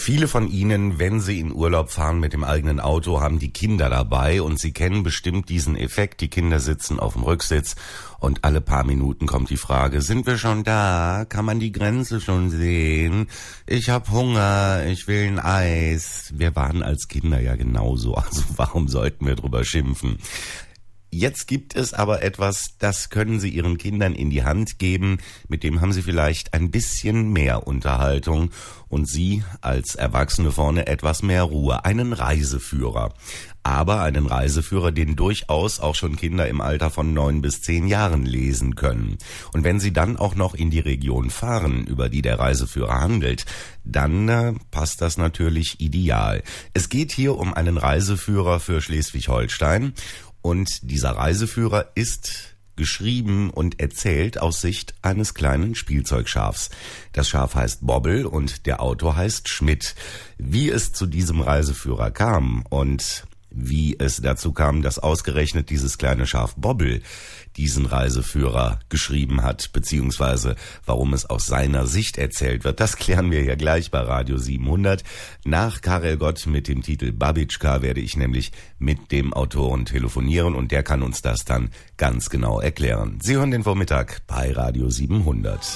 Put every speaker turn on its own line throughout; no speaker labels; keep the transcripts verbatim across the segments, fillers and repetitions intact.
Viele von Ihnen, wenn sie in Urlaub fahren mit dem eigenen Auto, haben die Kinder dabei und Sie kennen bestimmt diesen Effekt. Die Kinder sitzen auf dem Rücksitz und alle paar Minuten kommt die Frage, sind wir schon da? Kann man die Grenze schon sehen? Ich hab Hunger, ich will ein Eis. Wir waren als Kinder ja genauso, also warum sollten wir drüber schimpfen? Jetzt gibt es aber etwas, das können Sie Ihren Kindern in die Hand geben, mit dem haben Sie vielleicht ein bisschen mehr Unterhaltung und Sie als Erwachsene vorne etwas mehr Ruhe. Einen Reiseführer. Aber einen Reiseführer, den durchaus auch schon Kinder im Alter von neun bis zehn Jahren lesen können. Und wenn Sie dann auch noch in die Region fahren, über die der Reiseführer handelt, dann äh, passt das natürlich ideal. Es geht hier um einen Reiseführer für Schleswig-Holstein. Und dieser Reiseführer ist geschrieben und erzählt aus Sicht eines kleinen Spielzeugschafs. Das Schaf heißt Bobbel und der Autor heißt Schmidt. Wie es zu diesem Reiseführer kam und wie es dazu kam, dass ausgerechnet dieses kleine Schaf Bobbel diesen Reiseführer geschrieben hat, beziehungsweise warum es aus seiner Sicht erzählt wird, das klären wir ja gleich bei Radio siebenhundert. Nach Karel Gott mit dem Titel Babitschka werde ich nämlich mit dem Autoren telefonieren und der kann uns das dann ganz genau erklären. Sie hören den Vormittag bei Radio siebenhundert.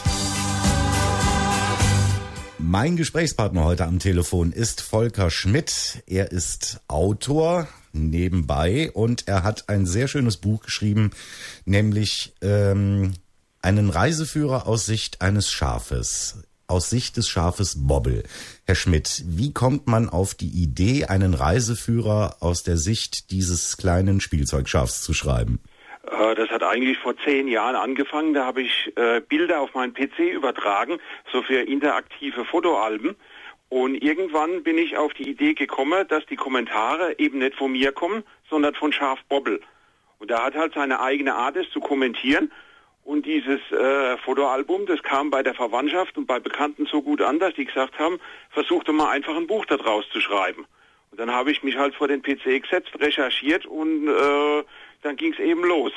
Mein Gesprächspartner heute am Telefon ist Volker Schmidt. Er ist Autor nebenbei und er hat ein sehr schönes Buch geschrieben, nämlich ähm, einen Reiseführer aus Sicht eines Schafes, aus Sicht des Schafes Bobbel. Herr Schmidt, wie kommt man auf die Idee, einen Reiseführer aus der Sicht dieses kleinen Spielzeugschafs zu schreiben?
Das hat eigentlich vor zehn Jahren angefangen. Da habe ich äh, Bilder auf meinen P C übertragen, so für interaktive Fotoalben. Und irgendwann bin ich auf die Idee gekommen, dass die Kommentare eben nicht von mir kommen, sondern von Schaf Bobbel. Und er hat halt seine eigene Art, es zu kommentieren. Und dieses äh, Fotoalbum, das kam bei der Verwandtschaft und bei Bekannten so gut an, dass die gesagt haben, versuch doch mal einfach ein Buch da draus zu schreiben. Und dann habe ich mich halt vor den P C gesetzt, recherchiert und äh, dann ging es eben los.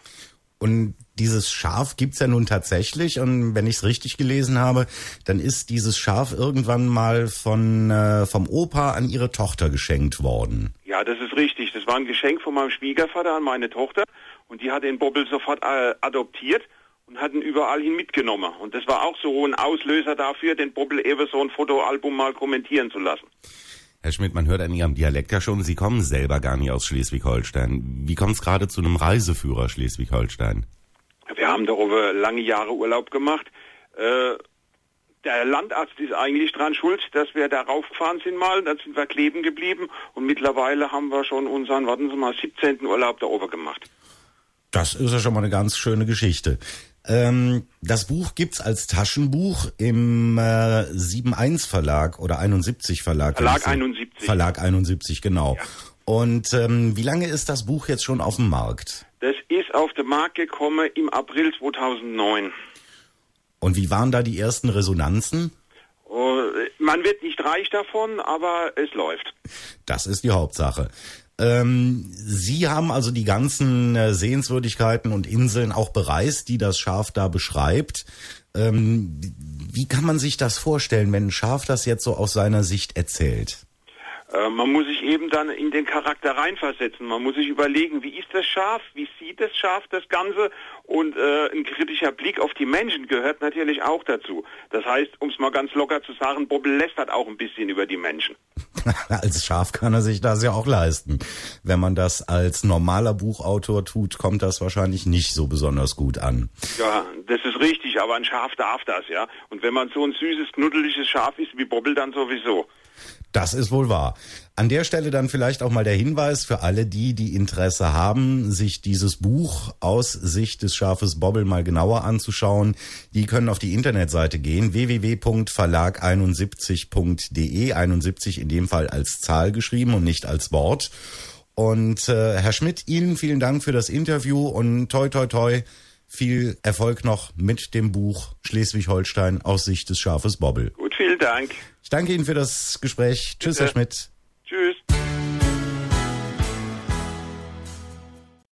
Und dieses Schaf gibt's ja nun tatsächlich und wenn ich es richtig gelesen habe, dann ist dieses Schaf irgendwann mal von äh, vom Opa an ihre Tochter geschenkt worden.
Ja, das ist richtig. Das war ein Geschenk von meinem Schwiegervater an meine Tochter und die hat den Bobbel sofort äh, adoptiert und hat ihn überall hin mitgenommen. Und das war auch so ein Auslöser dafür, den Bobbel eben so ein Fotoalbum mal kommentieren zu lassen.
Herr Schmidt, man hört an Ihrem Dialekt ja schon, Sie kommen selber gar nicht aus Schleswig-Holstein. Wie kommt es gerade zu einem Reiseführer Schleswig-Holstein?
Wir haben darüber lange Jahre Urlaub gemacht. Äh, der Landarzt ist eigentlich dran schuld, dass wir da raufgefahren sind mal. Dann sind wir kleben geblieben und mittlerweile haben wir schon unseren, warten Sie mal, siebzehnten Urlaub da oben gemacht.
Das ist ja schon mal eine ganz schöne Geschichte. Ähm, das Buch gibt's als Taschenbuch im äh, sieben eins Verlag oder einundsiebzig Verlag.
Verlag einundsiebzig.
Verlag einundsiebzig, genau.
Ja.
Und ähm, wie lange ist das Buch jetzt schon auf dem Markt?
Das ist auf den Markt gekommen im April zweitausendneun.
Und wie waren da die ersten Resonanzen?
Uh, man wird nicht reich davon, aber es läuft.
Das ist die Hauptsache. Ähm, Sie haben also die ganzen äh, Sehenswürdigkeiten und Inseln auch bereist, die das Schaf da beschreibt. Ähm, wie kann man sich das vorstellen, wenn ein Schaf das jetzt so aus seiner Sicht erzählt?
Äh, man muss sich eben dann in den Charakter reinversetzen. Man muss sich überlegen, wie ist das Schaf, wie sieht das Schaf das Ganze? Und äh, ein kritischer Blick auf die Menschen gehört natürlich auch dazu. Das heißt, um es mal ganz locker zu sagen, Bobbel lästert auch ein bisschen über die Menschen.
Als Schaf kann er sich das ja auch leisten. Wenn man das als normaler Buchautor tut, kommt das wahrscheinlich nicht so besonders gut an.
Ja, das ist richtig, aber ein Schaf darf das, ja. Und wenn man so ein süßes, knuddeliges Schaf ist wie Bobbel, dann sowieso.
Das ist wohl wahr. An der Stelle dann vielleicht auch mal der Hinweis für alle die, die Interesse haben, sich dieses Buch aus Sicht des Schafes Bobbel mal genauer anzuschauen. Die können auf die Internetseite gehen, w w w punkt verlag einundsiebzig punkt d e, einundsiebzig in dem Fall als Zahl geschrieben und nicht als Wort. Und äh, Herr Schmidt, Ihnen vielen Dank für das Interview und toi toi toi, viel Erfolg noch mit dem Buch Schleswig-Holstein aus Sicht des Schafes Bobbel.
Gut, vielen Dank.
Ich danke Ihnen für das Gespräch. Tschüss, Herr Schmidt.